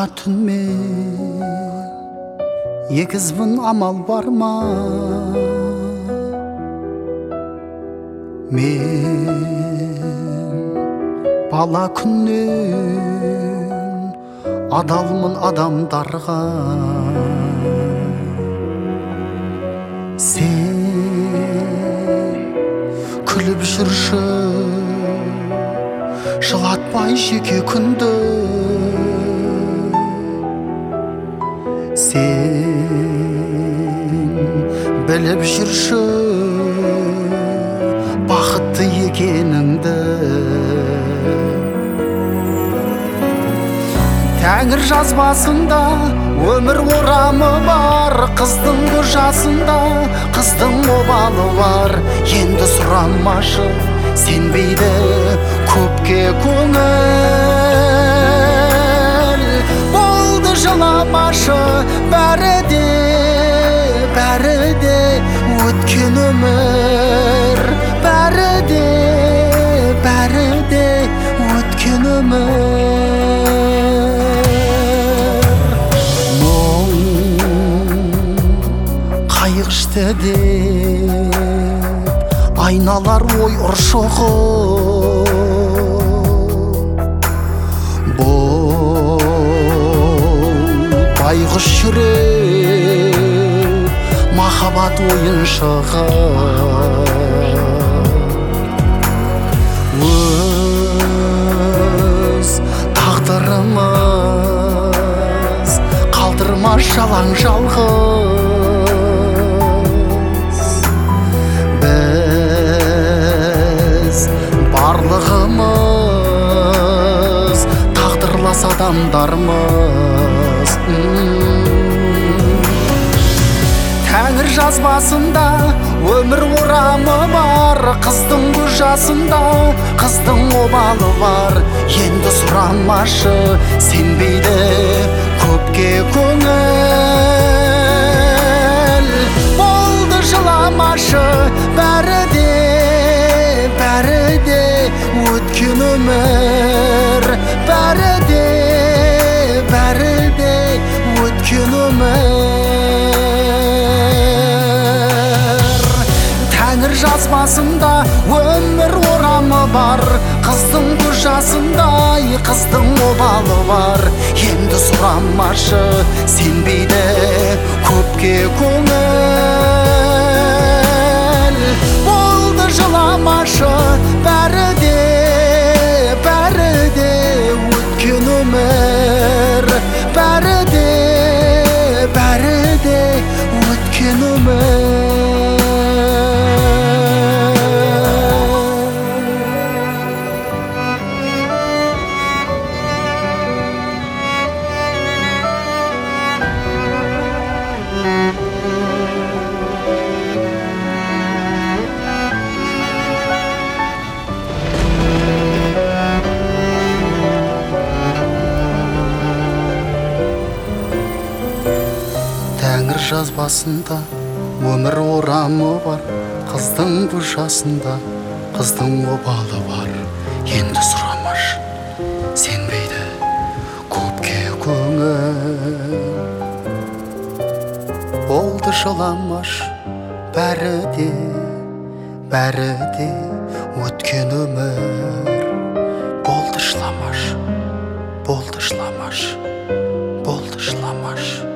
қара түнмен егізбін, амал бар ма? Мен бала күннен адалмын адамдарға. Сен күліп жүрші, жылатпай жеке күнді. Сен біліп жүрші бақытты екеніңді. Тәңір жазбасында өмір орамы бар, қыздың бұл жасында қыздың обалы бар. Енді сұрамашы, сенбейді көпке көңіл. Болды жыламашы, бәрі де өткен өмір. Бәрі де өткен өмір. Мұң қайғышты деп айналар ой ұршығы. Байғұс жүрек махаббат ойыншығы. Өз тағдырымыз қалдырмас жалаң жалғыз. Біз барлығымыз тағдырлас адамдармыз. Тәңір жазбасында өмір орамы бар, қыздың бұл жасында қыздың обалы бар. Енді сұрамашы, сенбейді көпке көңіл. Болды жыламашы, бәрі де өткен өмір. Бәрі де өткен өмір. Тәңір жазбасында өмір орамы бар, қыздың бұл жасында қыздың обалы бар. Енді сұрамашы, сенбейді көпке көңіл. Болды жыламашы, бәрі де өткен өмір. Бәрі де өткен өмір. Тәңір жазбасында өмір орамы бар, қыздың бұл жасында қыздың обалы бар. Енді сұрамаш, сенбейді көпке көңіл. Болды жыламаш, бәрі де өткен өмір. Болды жыламаш, болды жыламаш.